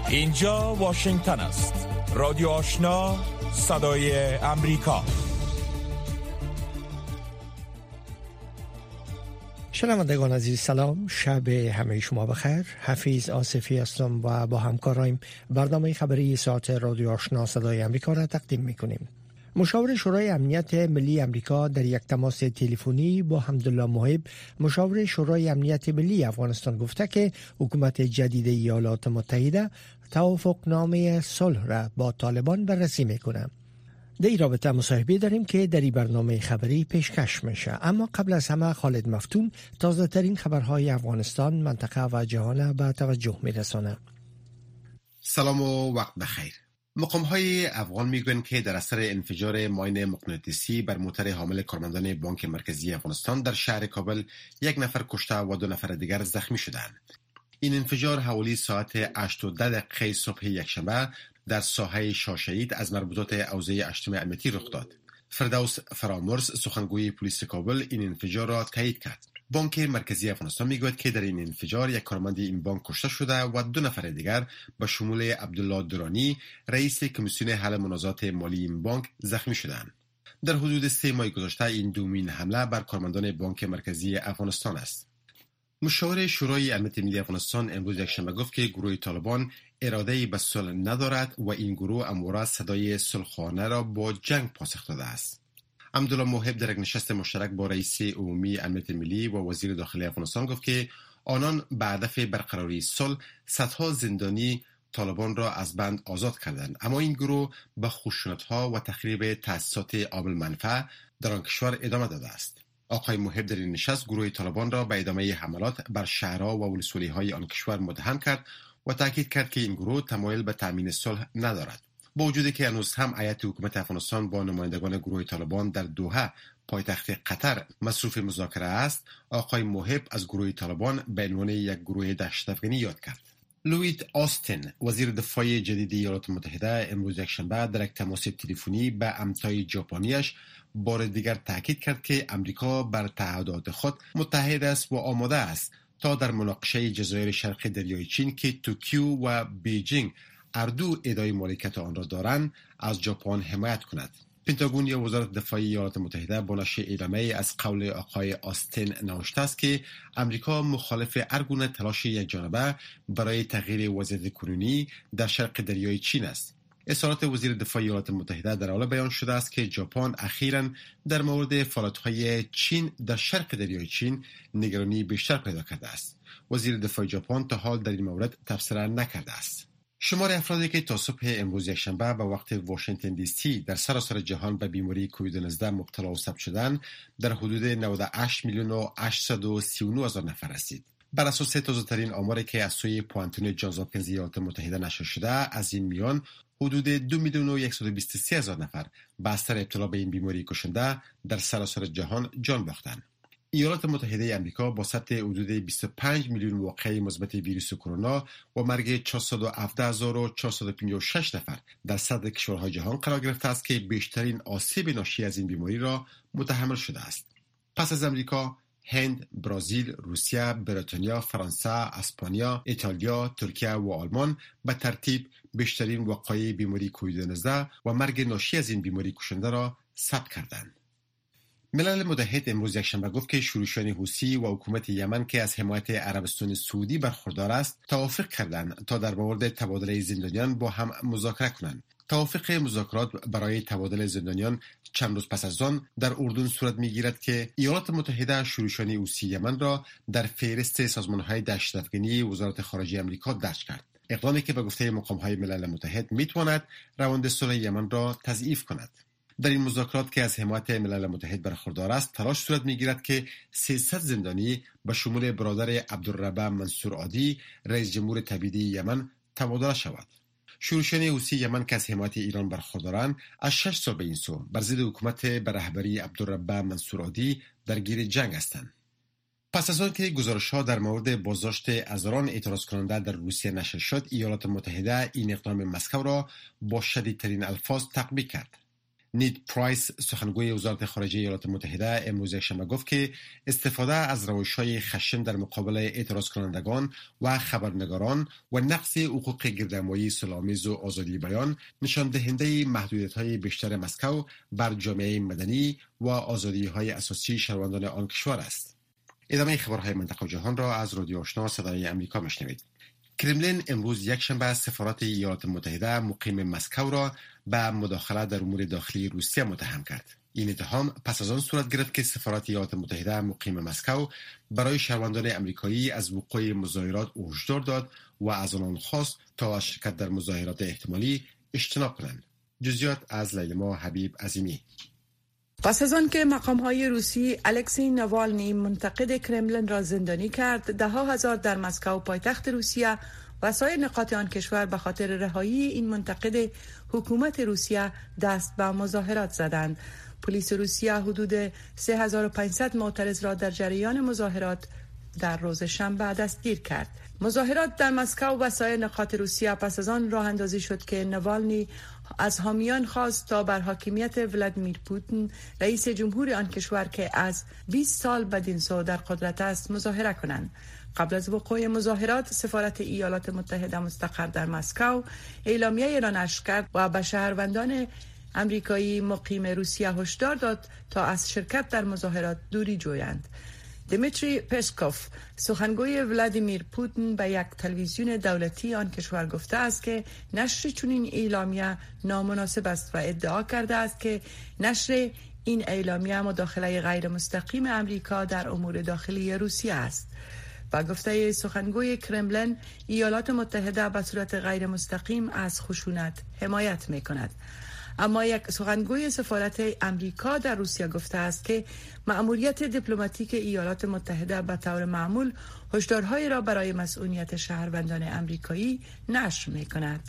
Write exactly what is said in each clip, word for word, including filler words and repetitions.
اینجا واشنگتن است. رادیو آشنا، صدای امریکا. شنوندگان عزیز سلام، شب همه شما بخیر. حفیظ آصفی هستم و با همکارایم برنامه خبری ساعت رادیو آشنا صدای امریکا را تقدیم میکنیم. مشاور شورای امنیت ملی امریکا در یک تماس تلفنی با حمدالله محب، مشاور شورای امنیت ملی افغانستان، گفته که حکومت جدید ایالات متحده توافقنامه صلح را با طالبان بررسی میکنه. در این رابطه مصاحبه داریم که در این برنامه خبری پیشکش میشه. اما قبل از همه خالد مفتون تازه ترین خبرهای افغانستان، منطقه و جهان به توجه میرسانه. سلام و وقت بخیر. مقام‌های افغان میگویند که در اثر انفجار ماین مغناطیسی بر موتر حامل کارمندان بانک مرکزی افغانستان در شهر کابل یک نفر کشته و دو نفر دیگر زخمی شدند. این انفجار حوالی ساعت هشت و ده دقیقه صبح یکشنبه در ساحه شاشهید از مربوطات حوزه هشتم امنیتی رخ داد. فردوس فرامرز، سخنگوی پلیس کابل، این انفجار را تایید کرد. بانک مرکزی افغانستان میگوید که در این انفجار یک کارمند این بانک کشته شده و دو نفر دیگر به شمول عبدالله درانی، رئیس کمیسیون حل منازعات مالی این بانک، زخمی شدند. در حدود سه ماه گذشته این دومین حمله بر کارمندان بانک مرکزی افغانستان است. مشاور شورای امنیت ملی افغانستان امروز یکشنبه گفت که گروه طالبان اراده به صلح ندارد و این گروه امروز صدای صلح‌خواهانه را با جنگ پاسخ داده است. حمدالله محب در یک نشست مشترک با رئیس عمومی امنیت ملی و وزیر داخلی افغانستان گفت که آنان به هدف برقراری صلح صدها زندانی طالبان را از بند آزاد کردند، اما این گروه به خشونت‌ها و تخریب تأسیسات آب المنفعه در آن کشور ادامه داده است. آقای محب در این نشست گروه طالبان را به ادامه حملات بر شهرها و ولسوالی‌های آن کشور متهم کرد و تاکید کرد که این گروه تمایل به تامین صلح ندارد. با وجودی که هنوز هم هیئت حکومت افغانستان با نمایندگان گروه طالبان در دوحه، پایتخت قطر، مصروف مذاکره است، آقای محب از گروه طالبان به عنوان یک گروه دهشت‌افکنی یاد کرد. لوید آستین، وزیر دفاع جدید ایالات متحده، امروز یکشنبه در یک تماس تلفنی به همتای ژاپنیش بار دیگر تاکید کرد که امریکا بر تعهدات خود متحد است و آماده است تا در مناقشه جزایر شرق دریای چین که توکیو و بیجینگ هر دو ادعای مالکیت آن را دارند از ژاپن حمایت کند. پنتاگون یا وزارت دفاع ایالات متحده با نشر اعلامیه از قول آقای آستین نوشته است که امریکا مخالف هر گونه تلاش یکجانبه برای تغییر وضعیت کنونی در شرق دریای چین است. اظهارات وزیر دفاع ایالات متحده در حال بیان شده است که ژاپن اخیراً در مورد فعالیت‌های چین در شرق دریای چین نگرانی بیشتر پیدا کرده است. وزیر دفاع ژاپن تا حال در این مورد تبصره نکرده است. شمار افرادی که تا صبح امروز یکشنبه به وقت واشنگتن دی سی در سراسر جهان به بیماری کووید نوزده مبتلا و ثبت شدند در حدود نود و هشت میلیون و هشتصد و سی و نه هزار نفر رسید. بر اساس تازه‌ترین آماری که از سوی پوانتون جانز هاپکینز ایالات متحده نشر شده، از این میان حدود دو میلیون و صد و بیست و سه هزار نفر به اثر ابتلا به این بیماری کشنده در سراسر جهان جان باختند. ایالات متحده آمریکا با ثبت حدود بیست و پنج میلیون واقعه مثبت ویروس کرونا و مرگ چهارصد و هفده هزار و چهارصد و پنجاه و شش نفر در صدر کشورهای جهان قرار گرفته است که بیشترین آسیب ناشی از این بیماری را متحمل شده است. پس از آمریکا، هند، برزیل، روسیه، بریتانیا، فرانسه، اسپانیا، ایتالیا، ترکیه و آلمان به ترتیب بیشترین وقایع بیماری کووید نوزده و مرگ ناشی از این بیماری کشنده را ثبت کردند. ملل متحد امروز یکشنبه گفت که شورشیان حوثی و حکومت یمن که از حمایت عربستان سعودی برخوردار است، توافق کردند تا در مورد تبادله زندانیان با هم مذاکره کنند. توافق مذاکرات برای تبادل زندانیان چند روز پس از آن در اردن صورت می‌گیرد که ایالات متحده شورشیان حوثی یمن را در فهرست سازمان‌های دهشت‌افکنی وزارت خارجه آمریکا درج کرد. اقدامی که به گفته مقام‌های ملل متحد می‌تواند روند صلح یمن را تضعیف کند. در این مذاکرات که از حمایت ملل متحد برخوردار است، تلاش صورت می‌گیرد که سیصد زندانی به شمول برادر عبدالرب منصور هادی، رئیس جمهور تبعیدی یمن، تبادله شود. شورشیان حوثی یمن که از حمایت ایران برخوردارند، از شش سال به این سو بر ضد حکومت به رهبری عبدالرب منصور هادی درگیر جنگ هستند. پس از آن که گزارش‌ها در مورد بازداشت هزاران اعتراض کننده در روسیه نشر شد، ایالات متحده این اقدام مسکو را با شدیدترین الفاظ تقبیح کرد. نید پرایس سخنگوی وزارت خارجه ایالات متحده امروز یکشنبه گفت که استفاده از روش‌های خشن در مقابل اعتراض کنندگان و خبرنگاران و نقض حقوق گردهمایی صلح‌آمیز و آزادی بیان نشان دهنده محدودیت‌های بیشتر مسکو بر جامعه مدنی و آزادی‌های اساسی شهروندان آن کشور است. ادامه خبرهای منطقه و جهان را از رادیو آشنا صدای امریکا میشنوید. کرملین امروز یکشنبه سفارت ایالات متحده مقیم مسکو را به مداخله در امور داخلی روسیه متهم کرد. این اتهام پس از آن صورت گرفت که سفارت ایالات متحده مقیم مسکو برای شهروندان امریکایی از وقوع مظاهرات هشدار داد و از آنان خواست تا از شرکت در مظاهرات احتمالی اجتناب کنند. جزئیات از لیلما حبیب عظیمی. پس از آن که مقام‌های روسی الکسی ناوالنی منتقد کرملین را زندانی کرد، ده ها هزار در مسکو پایتخت روسیه و سایر نقاط آن کشور به خاطر رهایی این منتقد حکومت روسیه دست به مظاهرات زدند. پلیس روسیه حدود سه هزار و پانصد معترض را در جریان مظاهرات در روز شنبه دستگیر کرد. مظاهرات در مسکو و سایر نقاط روسیه پس از آن راه اندازی شد که ناوالنی از حامیان خواست تا بر حاکمیت ولادیمیر پوتین رئیس جمهور آن کشور که از بیست سال بدین سو در قدرت است مظاهره کنند. قبل از وقوع مظاهرات سفارت ایالات متحده مستقر در مسکو اعلامیه را نشر کرد و به شهروندان امریکایی مقیم روسیه هشدار داد تا از شرکت در مظاهرات دوری جویند. دیمیتری پسکوف سخنگوی ولادیمیر پوتین به یک تلویزیون دولتی آن کشور گفته است که نشر چنین اعلامیه نامناسب است و ادعا کرده است که نشر این اعلامیه مداخله غیر مستقیم امریکا در امور داخلی روسیه است. با گفته سخنگوی کرملین، ایالات متحده به صورت غیر مستقیم از خشونت حمایت می کند. اما یک سخنگوی سفارت امریکا در روسیه گفته است که مأموریت دیپلماتیک ایالات متحده به طور معمول هشدارهای را برای مسئولیت شهروندان امریکایی نشر می کند.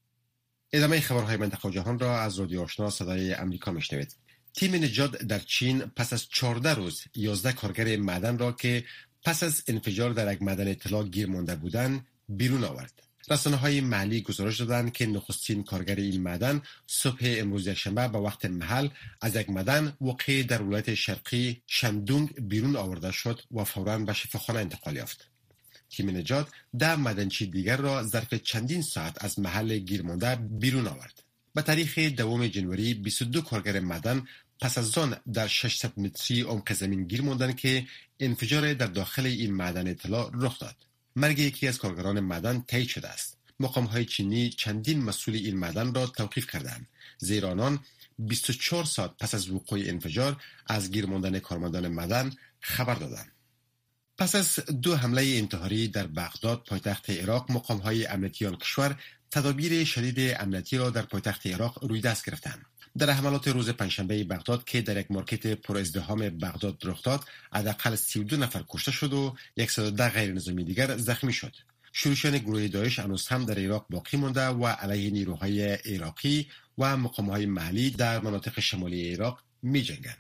ادامه خبرهای منطقه و جهان را از رادیو آشنا صدای امریکا میشنوید. تیم نجات در چین پس از چهارده روز یازده کارگر معدن را که پس از انفجار در یک معدن طلا گیر مانده بودند بیرون آورد. رسانه‌های محلی گزارش دادند که نخستین کارگر این معدن صبح امروز یکشنبه به وقت محل از یک معدن واقع در ولایت شرقی شندونگ بیرون آورده شد و فوراً به شفاخانه انتقال یافت. تیم نجات ده معدنچی دیگر را ظرف چندین ساعت از محل گیر مانده بیرون آورد. به تاریخ دوم ژانویه بیست و دو کارگر معدن پس از آن در ششصد متری عمق زمین گیر ماندند که انفجار در داخل این معدن طلا رخ داد. مرگ یکی از کارگران معدن تایید شده است. مقام‌های چینی چندین مسئول این معدن را توقیف کردند، زیرا آنان بیست و چهار ساعت پس از وقوع انفجار از گیر ماندن کارمندان معدن خبر دادند. پس از دو حمله انتحاری در بغداد پایتخت عراق، مقام‌های امنیتی آن کشور تدابیر شدید امنیتی را در پایتخت عراق روی دست گرفتند. در حملات روز پنجشنبه بغداد که در یک مارکت پر ازدحام بغداد رخ داد، حداقل سی و دو نفر کشته شد و صد و ده غیر نظامی دیگر زخمی شد. شورشیان گروه داعش هنوز هم در عراق باقی مانده و علیه نیروهای عراقی و مقام‌های محلی در مناطق شمالی عراق می‌جنگند.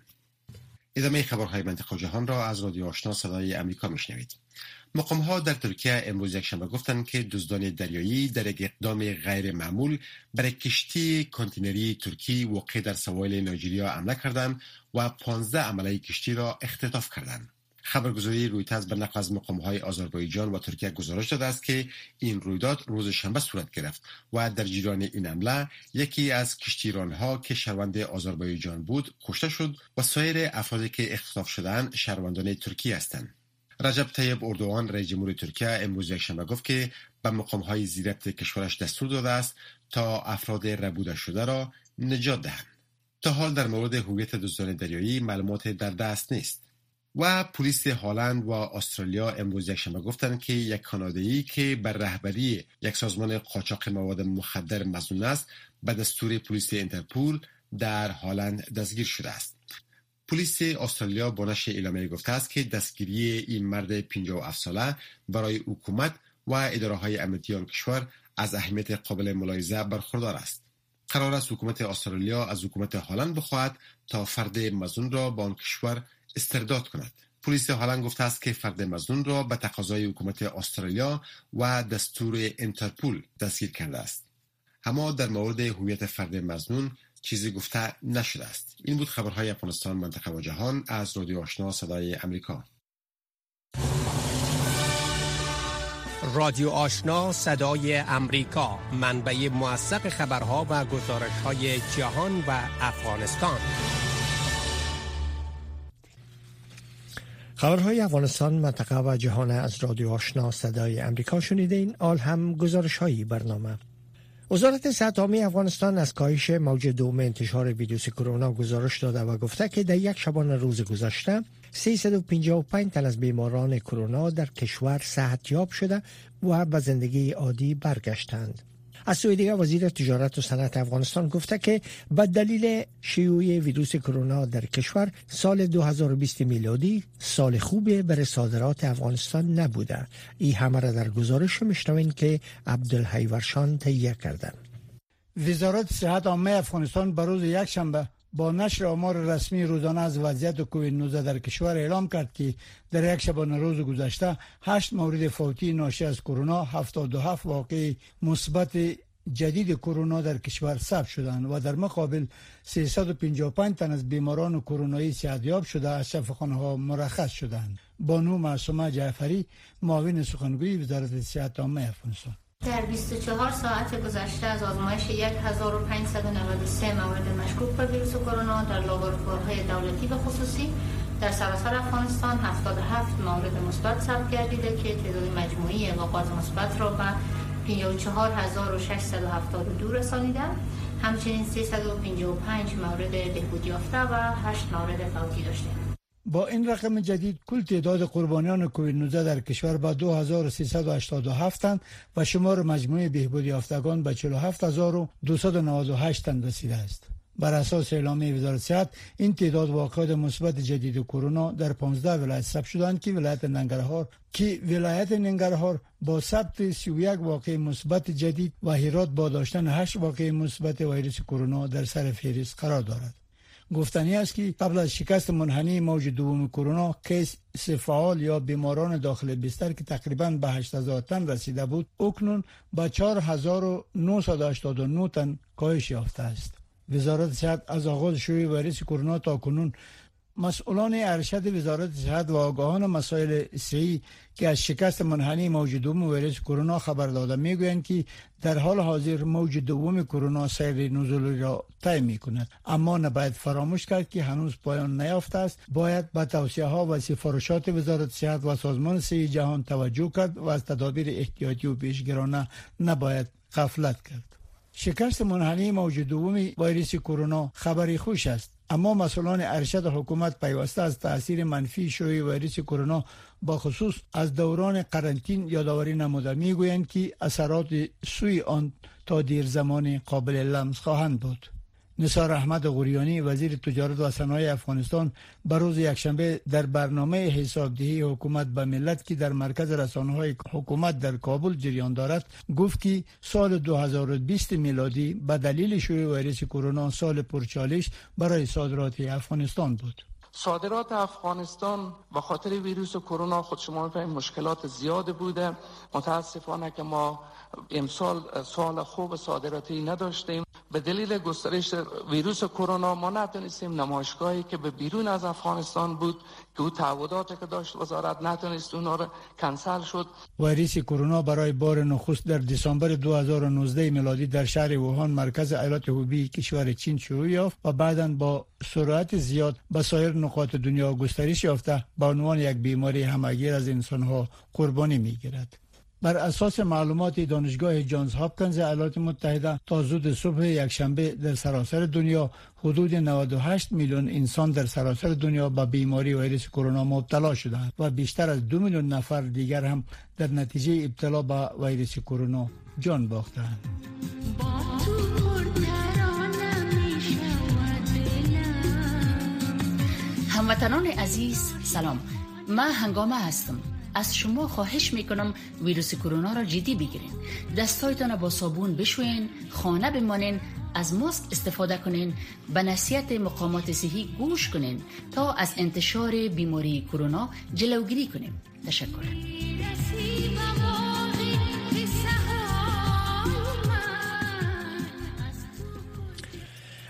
ادامه خبرهای منطقه و جهان را از رادیو آشنا صدای امریکا میشنوید. مقام‌ها در ترکیه امروز یکشنبه گفتند که دزدان دریایی در یک اقدام غیر معمول برای کشتی کانتینری ترکی واقع در سواحل نایجریا حمله کردند و پانزده عمله کشتی را اختطاف کردند. خبرگزاری رویترز به نقل از مقام‌های آذربایجان و ترکیه گزارش داده است که این رویداد روز شنبه صورت گرفت و در جریان این حمله یکی از کشتیران‌ها که شهروند آذربایجان بود کشته شد و سایر افرادی که اختطاف شدند شهروندان ترکیه هستند. رجب طیب اردوغان رئیس جمهور ترکیه امروز یکشنبه گفت که به مقام‌های زیربط کشورش دستور داده است تا افراد ربوده شده را نجات دهند. تا حال در مورد هویت دزدان دریایی معلومات در دست نیست. و پلیس هلند و استرالیا امروز یکشنبه گفتند که یک کانادایی که بر رهبری یک سازمان قاچاق مواد مخدر مظنون است به دستور پلیس اینترپول در هلند دستگیر شده است. پلیس استرالیا با نشر اعلامیه گفته است که دستگیری این مرد پنجاه و هفت ساله برای حکومت و اداره‌های امنیتی آن کشور از اهمیت قابل ملاحظه برخوردار است. قرار است حکومت استرالیا از حکومت هلند بخواهد تا فرد مظنون را با آن کشور استرداد کند. پلیس هلند گفته است که فرد مظنون را به تقاضای حکومت استرالیا و دستور اینترپول دستگیر کرده است. اما در مورد هویت فرد مظنون چیزی گفته نشده است. این بود خبرهای افغانستان، منطقه و جهان از رادیو آشنا صدای امریکا. رادیو آشنا صدای امریکا، منبع موثق خبرها و گزارش‌های جهان و افغانستان. خبرهای افغانستان، منطقه و جهان از رادیو آشنا صدای امریکا شنیدین. آل هم گزارش‌های برنامه. وزارت صحت عامه افغانستان از کاهش موج دوم انتشار ویروس کرونا گزارش داده و گفته که در یک شبانه روز گذشته سیصد و پنجاه و پنج تن از بیماران کرونا در کشور صحتیاب شده و به زندگی عادی برگشتند. از سوی دیگر وزیر تجارت و صنعت افغانستان گفته که به دلیل شیوع ویروس کرونا در کشور سال دو هزار و بیست میلادی سال خوبی برای صادرات افغانستان نبوده. این همه را در گزارش میشنوین که عبدالحی ورشان تهیه کرده. وزارت صحت عامه افغانستان به روز یکشنبه با نشر آمار رسمی روزانه از وضعیت کووید نوزده در کشور اعلام کرد که در یک شبانه روز گذشته هشت مورد فوتی ناشی از کرونا، هفتاد و هفت واقع مثبت جدید کرونا در کشور ثبت شدند و در مقابل سیصد و پنجاه و پنج تن از بیماران کرونایی صحتیاب شده از شفاخانه‌ها مرخص شدند. بانو معصومه جعفری، معاون سخنگوی وزارت صحت عامه افغانستان: در بیست و چهار ساعت گذشته از آزمایش هزار و پانصد و نود و سه مورد مشکوک به ویروس کرونا در لابراتوارهای دولتی و خصوصی در سراسر افغانستان هفتاد و هفت مورد مثبت ثبت گردیده که تعداد مجموعی واقعات مثبت را به پنجاه و چهار هزار و ششصد و هفتاد و دو رسانیده. همچنین سیصد و پنجاه و پنج مورد بهبود یافته و هشت مورد فوتی داشته. با این رقم جدید کل تعداد قربانیان کووید نوزده در کشور به دو هزار و سیصد و هشتاد و هفت تن و شمار مجموعی بهبود یافتگان به چهل و هفت هزار و دویست و نود و هشت تن رسیده است. بر اساس اعلامیه وزارت صحت، این تعداد واقعات مثبت جدید کرونا در پانزده ولایت ثبت شدند که ولایت ننگرهار که ولایت ننگرهار با ثبت سی و یک واقع مثبت جدید و هرات با داشتن هشت واقع مثبت ویروس کرونا در سر فهرست قرار دارد. گفتنی است که قبل از شکست منحنی موج دوم کرونا، کیس فعال یا بیماران داخل بستر که تقریباً به هشت هزار تن رسیده بود، اکنون به چهار هزار و نهصد و هشتاد و نه تن کاهش یافته است. وزارت صحت از آغاز شیوع ویروس کرونا تا کنون مسئولان ارشد وزارت صحت و آگاهان مسائل صحی که از شکست منحنی موج دوم ویروس کرونا خبر داده میگویند که در حال حاضر موج دوم کرونا سیر نزولی را طی میکند، اما نباید فراموش کرد که هنوز پایان نیافته است. باید به توصیه ها و سفارشات وزارت صحت و سازمان صحت جهان توجه کرد و از تدابیر احتیاطی و پیشگیرانه نباید غفلت کرد. شکست منحنی موج دوم ویروس کرونا خبری خوش است، اما مسئولان ارشد حکومت پیوسته از تاثیر منفی شیوع ویروس کرونا با خصوص از دوران قرنطین یادآوری نموده میگویند که اثرات سوی آن تا دیر زمان قابل لمس خواهند بود. نثار احمد غوریانی، وزیر تجارت و صنایع افغانستان، بر روز یکشنبه در برنامه حسابدهی حکومت به ملت که در مرکز رسانه‌های حکومت در کابل جریان دارد گفت که سال دو هزار و بیست میلادی به دلیل شیوع ویروس کرونا سال پرچالش برای صادرات افغانستان بود. صادرات افغانستان به خاطر ویروس کرونا خود شما می‌فهمید مشکلات زیاد بوده. متاسفانه که ما امسال سال خوب صادراتی نداشتیم. به دلیل گسترش ویروس کرونا ما نتونستیم نمایشگاهی که به بیرون از افغانستان بود که او تعهداتی که داشت وزارت نتونست اونا رو کنسل شد. ویروس کرونا برای بار نخست در دسامبر دو هزار و نوزده میلادی در شهر ووهان مرکز ایالات هوبی کشور چین شروع یافت و بعداً با سرعت زیاد به سایر نقاط دنیا گسترش یافته به عنوان یک بیماری همه‌گیر از انسان‌ها قربانی می‌گیرد. بر اساس معلومات دانشگاه جانز هاپکینز ایالات متحده تا زود صبح یکشنبه در سراسر دنیا حدود نود و هشت میلیون انسان در سراسر دنیا به بیماری ویروس کرونا مبتلا شدند و بیشتر از دو میلیون نفر دیگر هم در نتیجه ابتلا به ویروس کرونا جان باختند. هموطنان عزیز سلام، من هنگامه هستم. از شما خواهش میکنم ویروس کرونا را جدی بگیرین. دستایتان را با صابون بشوین، خانه بمانین، از ماسک استفاده کنین، به نصیحت مقامات صحی گوش کنین تا از انتشار بیماری کرونا جلوگیری کنیم. تشکر.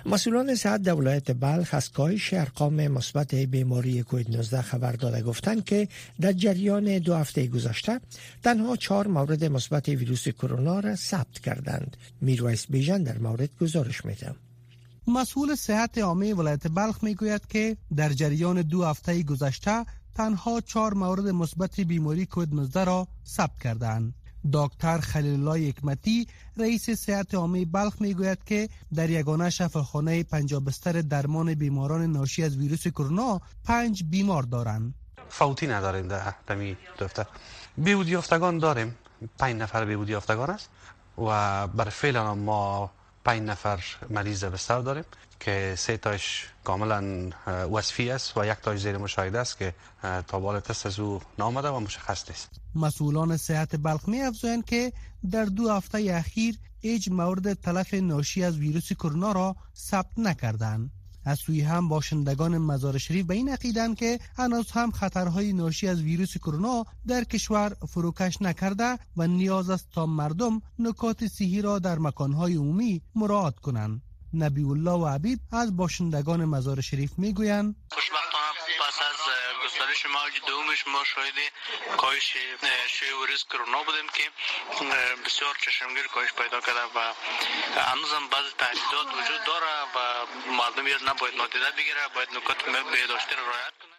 مسئولان صحت در ولایت بلخ از کاهش ارقام مثبت بیماری کووید نوزده خبر داده، گفتند که در جریان دو هفته گذشته تنها چهار مورد مثبت ویروس کرونا را ثبت کردند. میرویس بیژن در مورد گزارش می‌دهد. مسئول صحت عامه ولایت بلخ میگوید که در جریان دو هفته گذشته تنها چهار مورد مثبت بیماری کووید نوزده را ثبت کردند. دکتر خلیل الله حکمتی رئیس صحت عامه بلخ میگوید که در یگانه شفاخانه پنجاه بستر درمان بیماران ناشی از ویروس کرونا پنج بیمار دارند. فوتی نداریم در دمی دفتر. بیهودی یافتگان داریم، پنج نفر بیهودی یافتگان است و بر فعلا ما پنج نفر مریض بستر داریم که سه تاش کاملا وصفی است و یک تاش زیر مشاهده است که تا بالا تست از او نامده و مشخص نیست. مسئولان صحت بلخ می افزایند که در دو هفته اخیر هیچ مورد تلف ناشی از ویروس کرونا را ثبت نکردند. از سوی هم باشندگان مزار شریف به این عقیدند که هنوز هم خطرهای ناشی از ویروس کرونا در کشور فروکش نکرده و نیاز است تا مردم نکات صحی را در مکانهای عمومی مراعات کنند. نبی الله و عبید از باشندگان مزار شریف میگویند خوشبختانه پس از گسترش موج دومش ما شاهد کاهش شیوع ویروس کرونا بودیم که بسیار چشمگیر کاهش پیدا کرده و هنوز هم بعضی تهدیدات وجود داره و مردم یاد نباید نادیده بگیره، باید نکات بهداشتی را رعایت کنه.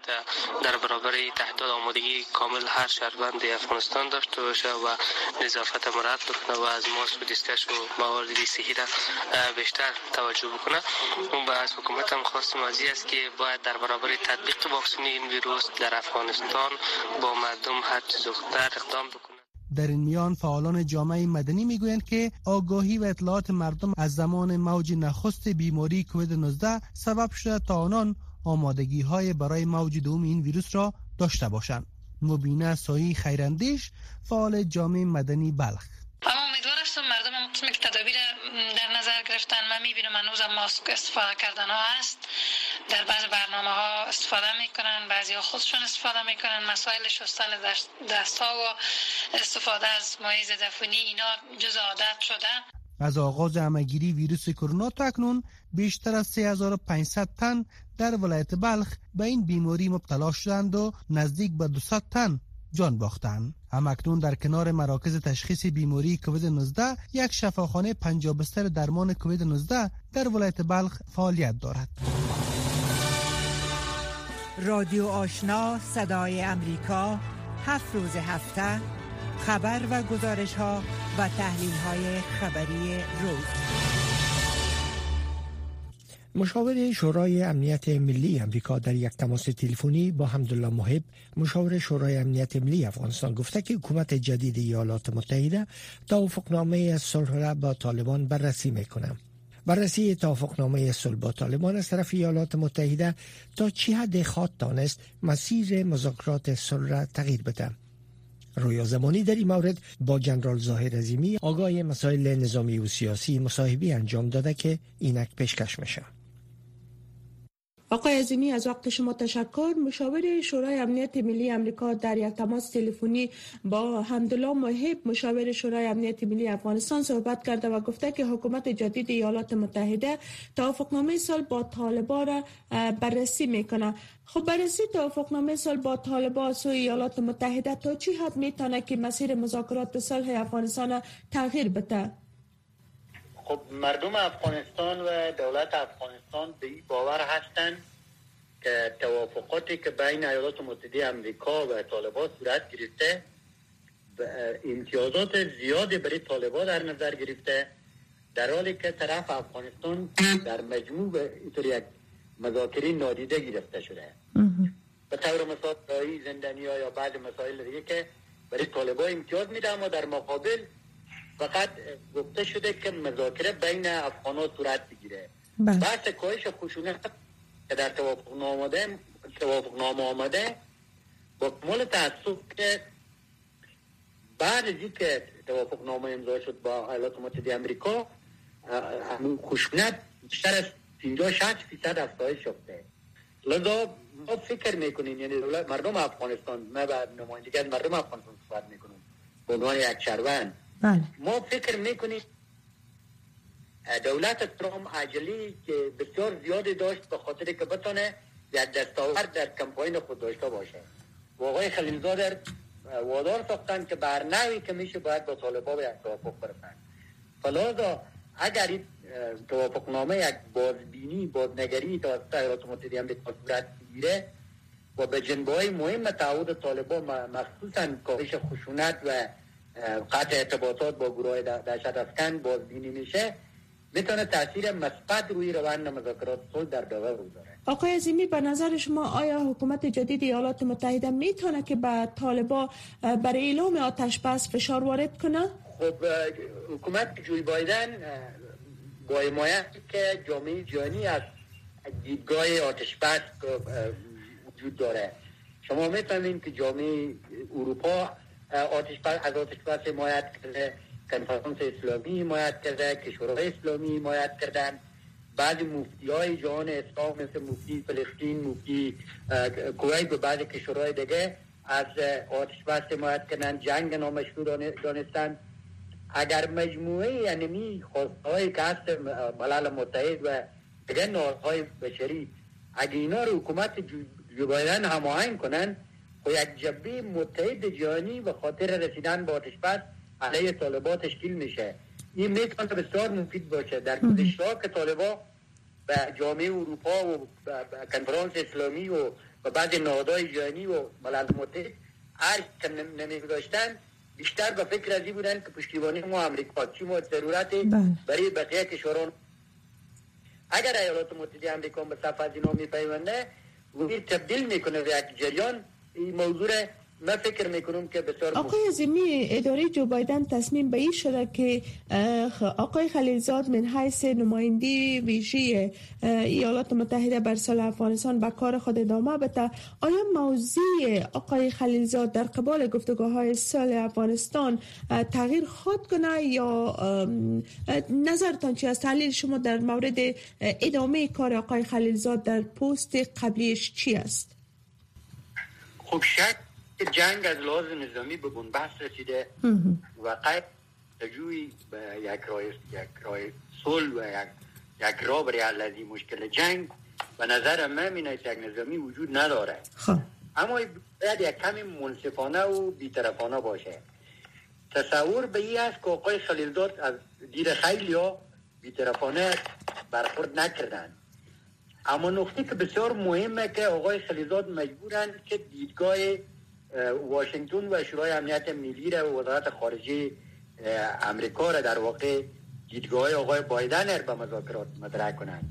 در برابر تهدید آمادگی کامل هر شهروند افغانستان داشته باشه و نظافت مراعات بکنه و از ماسک و دستکش و موارد صحی را بیشتر توجه بکنه. و از حکومت هم خواستم از این است که باید در برابر تطبیق واکسن این ویروس در افغانستان با مردم هر چه زودتر اقدام بکنه. در این میان فعالان جامعه مدنی میگویند که آگاهی و اطلاعات مردم از زمان موج نخست بیماری کووید نوزده سبب شده تا آنان آمادگی های برای موج دوم این ویروس را داشته باشند. مبینه سایی خیراندیش فعال جامعه مدنی بلخ: اما امیدوار هستم مردم هم قسمی که تدابیر در نظر گرفتن. من میبینم هنوز هم ماسک استفاده کردن ها هست، در بعض برنامه ها استفاده میکنن، بعضی ها خودشون استفاده میکنن. مسائل شستن دست ها و استفاده از مایع ضد عفونی اینا جز عادت شده. از آغاز همه‌گیری ویروس کرونا تا اکنون بیشتر از سه هزار و پانصد تن در ولایت بلخ به این بیماری مبتلا شدند و نزدیک به دویست تن جان باختند. همکنون در کنار مراکز تشخیص بیماری کووید نوزده یک شفاخانه پنجاه بستر درمان کووید نوزده در ولایت بلخ فعالیت دارد. رادیو آشنا صدای امریکا، هفت روز هفته خبر و گزارش ها و تحلیل های خبری روز. مشاور شورای امنیت ملی امریکا در یک تماس تلفنی با حمدالله محب، مشاور شورای امنیت ملی افغانستان، گفته که حکومت جدید ایالات متحده توافقنامه صلح را با طالبان بررسی میکنه. بررسی توافقنامه صلح با طالبان از طرف ایالات متحده تا چه حد خواهد دانست مسیر مذاکرات صلح را تغییر بده. رویا زمانی در این مورد با جنرال ظاهر عظیمی آگاه مسائل نظامی و سیاسی مصاحبه انجام داده که اینک پیشکش میشه. آقای عظیمی، از وقت شما تشکر. مشاور شورای امنیت ملی امریکا در یک تماس تلفنی با حمدالله محب، مشاور شورای امنیت ملی افغانستان، صحبت کرده و گفته که حکومت جدید ایالات متحده توافقنامه صلح با طالبان را بررسی میکنه. خب بررسی توافقنامه صلح با طالبان سوی ایالات متحده تا چه حد میتونه که مسیر مذاکرات صلح افغانستان تغییر بده؟ خب مردم افغانستان و دولت افغانستان به این باور هستند که توافقاتی که بین ایالات متحده آمریکا و طالبان صورت گرفته امتیازات زیادی برای طالبان در نظر گرفته، در حالی که طرف افغانستان در مجموع به اینطور یک مذاکره نادیده گرفته شده. به طور مثال رهایی زندانی‌ها یا بعض مسائل دیگه که برای طالبان امتیاز میده، اما در مقابل فقط گفته شده که مذاکره بین افغان‌ها صورت بگیره. بحث کاهش خشونت که در توافقنامه آمده توافقنامه آمده با کمال تأسف که بعد از اینکه توافقنامه امضا شد با ایالات متحده آمریکا، خشونت بیشتر از پنجاه شصت فیصد افزایش یافته. لذا ما فکر میکنیم، یعنی مردم افغانستان، ما به نمایندگی از مردم افغانستان صحبت میکنیم به عنوان یک شهروند، بله. ما فکر میکنیم دولت ترامپ عجله که بسیار زیادی داشت به خاطر که بتونه یک دستاورد در کمپاین خود داشته باشه. و آقای خلیلزاد وادار ساختن که بر نوعی که میشه باید با طالبان به یک توافق برسن. فلذا اگر این توافقنامه یک بازبینی بازنگری توسط ایالات متحده آمریکا صورت بگیره و به جنبه‌های مهم تعهد طالبان مخصوصاً کاهش خشونت و قطع ارتباطات با گروه دهشت افکن بازبینی میشه، میتونه تاثیر مثبت روی روند مذاکرات صلح در داور بگذاره. آقای عظیمی، به نظر شما آیا حکومت جدید ایالات متحده میتونه که به طالبان برای اعلام آتش بس فشار وارد کنه؟ خب حکومت جوی بایدن با حمایت که جامعه جهانی از دیدگاه آتش بس وجود داره. شما میتونید که جامعه اروپا آتش بس از آتش بس حمایت کرده، کنفرانس اسلامی حمایت کرده، کشورهای اسلامی حمایت کردن، بعضی مفتی‌های جهان اسلام مثل مفتی فلسطین، مفتی کویت و بعضی کشورهای دیگه از آتش بس حمایت کردن، جنگ نامشروع دانستن. اگر مجموعه یعنی خواستهای که هست ملل متحد و دیگه نهادهای بشری اگر اینا رو حکومت جو بایدن هماهنگ کنن و یک جبهه متحد جهانی به خاطر رسیدن به آتش بس علیه طالبان تشکیل میشه. این میتونه بسیار مفید باشه. در گذشته که طالبان به جامعه اروپا و کنفرانس اسلامی و بعضی نهادهای جهانی و ملل متحد ارج نمیگذاشتن، بیشتر به فکر ازی بودن که پشتیبانی ما امریکا چی ما ضرورتی برای بقیه کشوران. اگر ایالات متحده آمریکا به صف از اینا میپیونده و این تبدیل میکنه به یک جریان، این موضوع من فکر میکنم که بسیار آقای عظیمی، اداره جو بایدن تصمیم به این شده که آقای خلیلزاد من حیث نماینده ویژه ایالات متحده بر صلح افغانستان به کار خود ادامه بده. آیا موضوع آقای خلیلزاد در قبال گفتگوهای صلح افغانستان تغییر خواهد کنه یا نظرتان چی است؟ تحلیل شما در مورد ادامه کار آقای خلیلزاد در پست قبلیش چی است؟ خب شک جنگ از لحاظ نظامی به بنبست رسیده و قید تجوی به یک راه یک راه صلح و یک یک راه برای حل از مشکل جنگ و نظر من اینه که یک نظامی وجود نداره. خب اما باید یک کمی منصفانه و بی‌طرفانه باشه. تصور به این است که آقای خلیلزاد از دید خیلی ها بی‌طرفانه برخورد نکردن. اما نکته که بسیار مهمه که آقای خلیلزاد مجبورن که دیدگاه واشنگتن و شورای امنیت ملی را و وزارت خارجه امریکا را در واقع دیدگاه آقای بایدن را به مذاکرات مطرح کنند.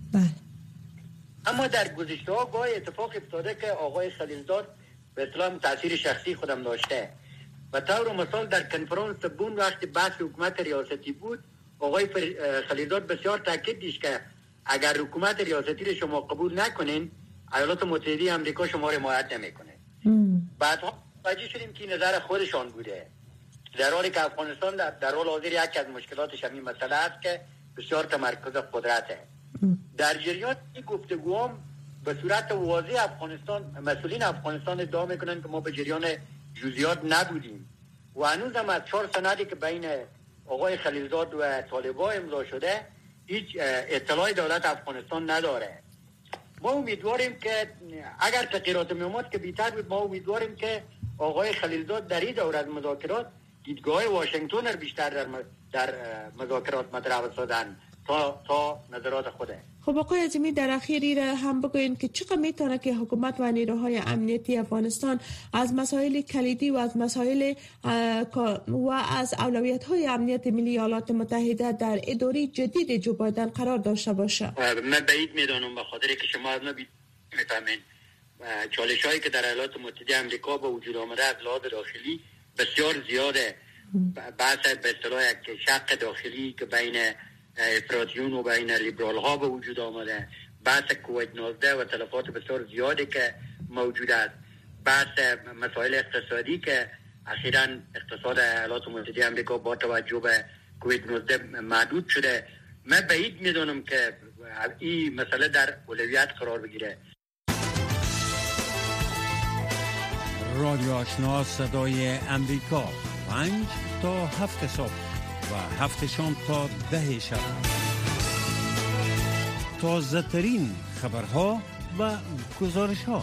اما در گذشته ها گاهی اتفاق افتاده که آقای خلیلزاد به اصطلاح تاثیر شخصی خودم داشته و طور مثال در کنفرانس بون وقتی بحث حکومت ریاستی بود، آقای خلیلزاد بسیار تاکید داشت که اگر حکومت ریاستی را شما قبول نکنین، ایالات متحده آمریکا شما را حمایت نمیکنه. بعدها متوجه شدیم که نظر خودشان بوده، در حالی که افغانستان در, در حال حاضر یکی از مشکلاتش همین مسئله است که بسیار تمرکز قدرته. در جریان این گفتگوام به صورت واضح افغانستان مسئولین افغانستان ادعا میکنن که ما به جریان جزئیات نبودیم و هنوز هم از چهار سندی که بین آقای خلیلزاد و طالبان امضا شده هیچ اطلاعی دولت افغانستان نداره. ما امیدواریم که اگر تغییرات میامد که بیشتر بود، ما امیدواریم که آقای خلیلزاد در این دوره از مذاکرات دیدگاه واشنگتن را بیشتر در در مذاکرات مطرح بسازن تا تا نظرات خوده. خب آقای عظیمی، در اخیری را هم بگوین که چقدر میتونه که حکومت و نیروهای امنیتی افغانستان از مسائل کلیدی و از مسائل و از اولویت‌های امنیت ملی ایالات متحده در اداره جدید جو بایدن قرار داشته باشه؟ من بعید میدانم، به خاطر که شما از ما میفهمین چالش‌هایی که در ایالات متحده آمریکا به وجود آمده از لحاظ داخلی بسیار زیاده. بحث به اصطلاح یک شق داخلی که بین افراطیون و بین لیبرال ها به وجود آمده، بحث کووید نوزده و تلفات بسیار زیادی که موجود است، بحث مسائل اقتصادی که اخیراً اقتصاد ایالات متحده آمریکا با توجه به کووید نوزده محدود شده. من بعید میدونم که این مسئله در اولویت قرار بگیره. رادیو آشنا صدای امریکا، پنج تا هفت صبح و هفت شام تا ده شب. تازه ترین خبرها و گزارش ها.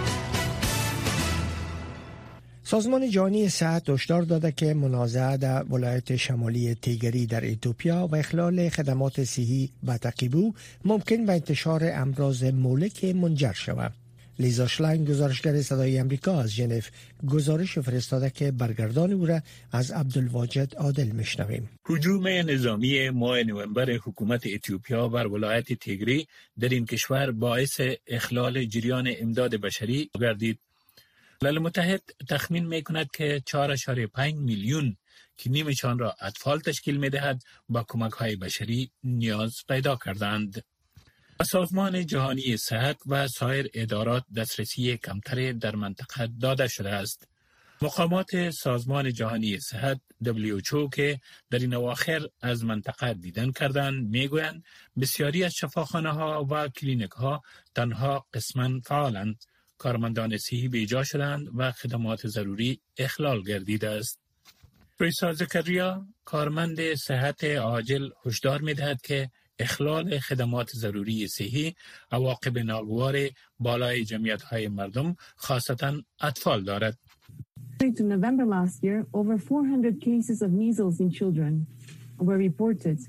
سازمان جهانی صحت هشدار داده که منازعه در ولایت شمالی تیگری در اتیوپیا و اخلال خدمات صحی به تعقیب ممکن به انتشار امراض مهلک منجر شود. لیزا شلاین گزارشگر صدای امریکا از ژنو گزارش فرستاده که برگردان او را از عبدالواجد عادل میشنویم. هجوم نظامی ماه نوامبر حکومت اتیوپیا بر ولایت تیگری در این کشور باعث اخلال جریان امداد بشری گردید. ملل متحد تخمین میکند که چهار ممیز پنج میلیون که نیمشان را اطفال تشکیل میدهد با کمک های بشری نیاز پیدا کردند. سازمان جهانی صحت و سایر ادارات دسترسی کمتری در منطقه داده شده است. مقامات سازمان جهانی صحت دبلیو اچ او که در این اواخر از منطقه دیدن کردند میگویند بسیاری از شفاخانه ها و کلینیک ها تنها قسماً فعالند. کارمندان صحی بیجا شدند و خدمات ضروری اخلال گردیده است. ریسا زکریا کارمند صحت عاجل هشدار می‌دهد که اخلال خدمات ضروری صحی عواقب ناگوار بالای جمعیت‌های مردم خاصتاً اطفال دارد. To November last year, over four hundred cases of measles in children were reported.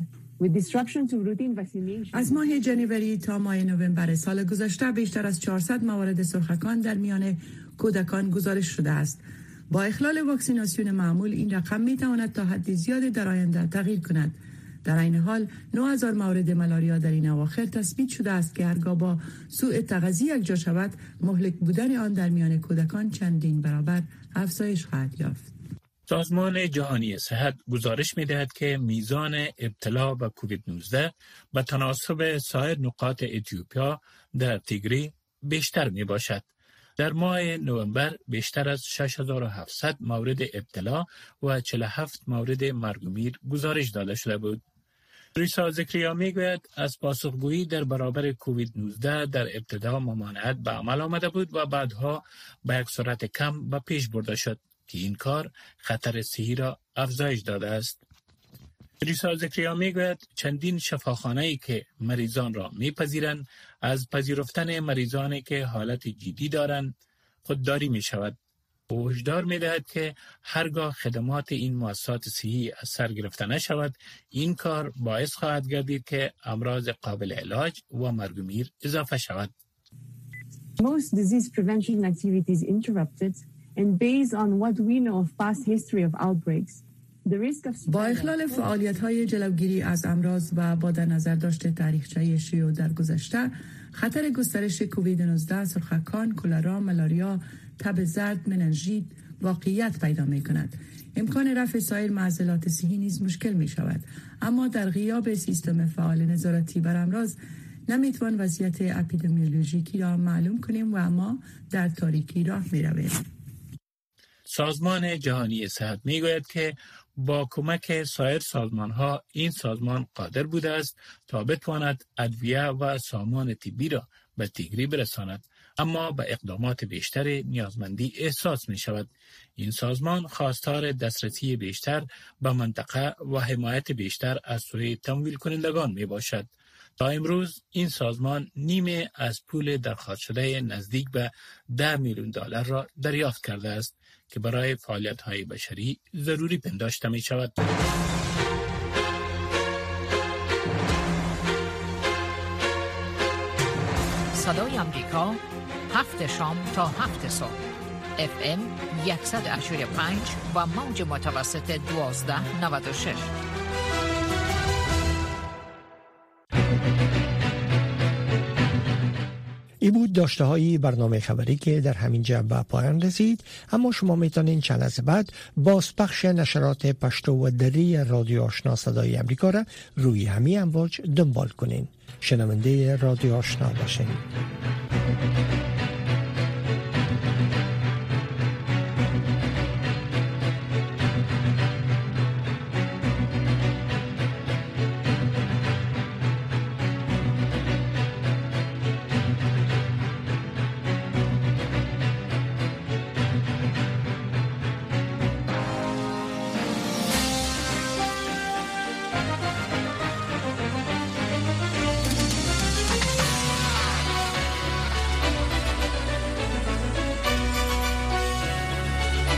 از ماه جنوری تا ماه نوامبر سال گذشته بیشتر از چهارصد موارد سرخکان در میان کودکان گزارش شده است. با اخلال واکسیناسیون معمول این رقم می تواند تا حد زیادی در آینده تغییر کند. در این حال نه هزار مورد ملاریا در این اواخر تثبیت شده است که هرگاه با سوء تغذیه یکجا شود مهلک بودن آن در میان کودکان چندین برابر افزایش خواهد یافت. سازمان جهانی صحت گزارش می‌دهد که میزان ابتلا به کووید نوزده به تناسب سایر نقاط اتیوپیا در تیگری بیشتر میباشد. در ماه نوامبر بیشتر از شش هزار و هفتصد مورد ابتلا و چهل و هفت مورد مرگ و میر گزارش داده شده بود. ریسا زکریا میگوید از پاسخگویی در برابر کووید نوزده در ابتدا ممانعت به عمل آمده بود و بعدها به یک سرعت کم به پیش برده شد که این کار خطر صحی را افزایش داده است. ریسا زکریا میگوید چندین شفاخانه‌ای که مریضان را میپذیرند از پذیرفتن مریضانی که حالت جدی دارند خودداری می شود. او هشدار می دهد که هرگاه خدمات این مؤسسات صحی از سر گرفته نشود این کار باعث خواهد گردید که امراض قابل علاج و مرگ و میر اضافه شود. Most disease prevention activities interrupted and based on what we know of past history of outbreaks. با اخلال فعالیت‌های جلوگیری از امراض و با در نظر داشته تاریخچه شیوع در گذشته، خطر گسترش کووید نوزده، سرخکان، کلرا، ملاریا، تب زرد، مننژیت واقعیت پیدا می‌کند. امکان رفع سایر معضلات صحی نیز مشکل می‌شود، اما در غیاب سیستم فعال نظارتی بر امراض نمی‌توان وضعیت اپیدمیولوژیکی را معلوم کنیم و اما در تاریکی راه می‌رویم. سازمان جهانی صحت می‌گوید که با کمک سایر سازمان‌ها این سازمان قادر بوده است تا بتواند ادویه و سامان طبی را به تیگری برساند، اما به اقدامات بیشتر نیازمندی احساس می‌شود. این سازمان خواستار دسترسی بیشتر به منطقه و حمایت بیشتر از سوی تمویل کنندگان میباشد. تا امروز این سازمان نیمه از پول درخواست شده نزدیک به ده میلیون دلار را دریافت کرده است که برای فعالیت‌های بشری ضروری پنداشته می‌شود. صدای امریکا هفت شام تا هفت صبح اف ام صد و هشتاد و پنج و موج متوسط دوازده نود و شش. ای بود داشته های برنامه خبری که در همین جا به پایان رسید، اما شما میتونین چند لحظه بعد بازپخش نشرات پشتو و دری رادیو آشنا صدای امریکا را روی همین امواج دنبال کنین. شنونده رادیو آشنا باشین.